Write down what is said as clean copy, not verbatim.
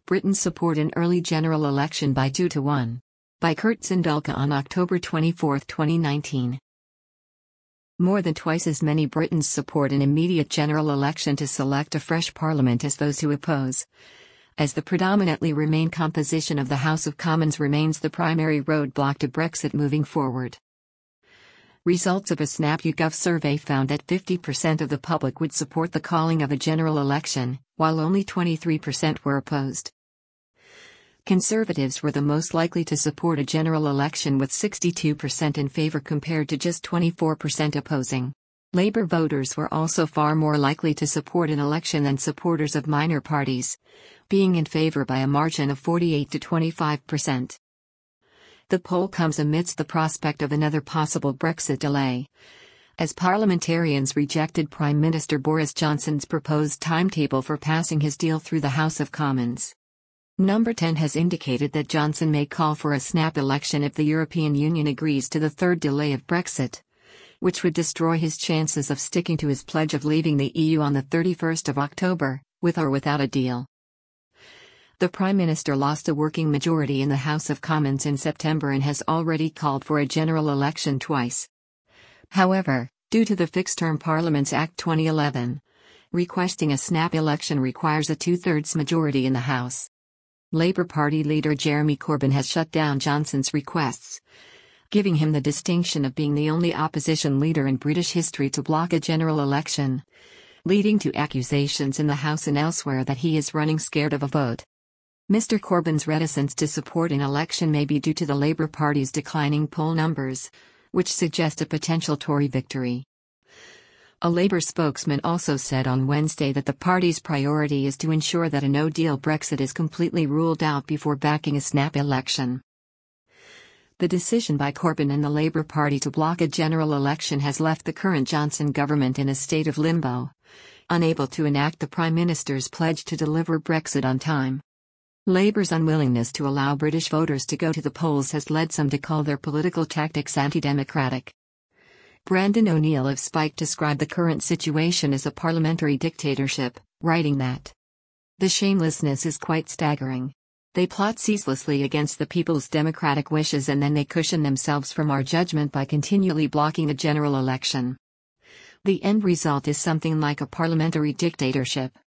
Britons support an early general election by 2 to 1. By Kurt Zindulka on October 24, 2019. More than twice as many Britons support an immediate general election to select a fresh parliament as those who oppose. As the predominantly Remain composition of the House of Commons remains the primary roadblock to Brexit moving forward. Results of a Snap YouGov survey found that 50% of the public would support the calling of a general election, while only 23% were opposed. Conservatives were the most likely to support a general election with 62% in favor compared to just 24% opposing. Labour voters were also far more likely to support an election than supporters of minor parties, being in favor by a margin of 48 to 25%. The poll comes amidst the prospect of another possible Brexit delay, as parliamentarians rejected Prime Minister Boris Johnson's proposed timetable for passing his deal through the House of Commons. Number 10 has indicated that Johnson may call for a snap election if the European Union agrees to the third delay of Brexit, which would destroy his chances of sticking to his pledge of leaving the EU on the 31st of October, with or without a deal. The Prime Minister lost a working majority in the House of Commons in September and has already called for a general election twice. However, due to the Fixed-Term Parliaments Act 2011, requesting a snap election requires a two-thirds majority in the House. Labour Party leader Jeremy Corbyn has shut down Johnson's requests, giving him the distinction of being the only opposition leader in British history to block a general election, leading to accusations in the House and elsewhere that he is running scared of a vote. Mr. Corbyn's reticence to support an election may be due to the Labour Party's declining poll numbers, which suggest a potential Tory victory. A Labour spokesman also said on Wednesday that the party's priority is to ensure that a no-deal Brexit is completely ruled out before backing a snap election. The decision by Corbyn and the Labour Party to block a general election has left the current Johnson government in a state of limbo, unable to enact the Prime Minister's pledge to deliver Brexit on time. Labour's unwillingness to allow British voters to go to the polls has led some to call their political tactics anti-democratic. Brandon O'Neill of Spike described the current situation as a parliamentary dictatorship, writing that the shamelessness is quite staggering. They plot ceaselessly against the people's democratic wishes and then they cushion themselves from our judgment by continually blocking a general election. The end result is something like a parliamentary dictatorship.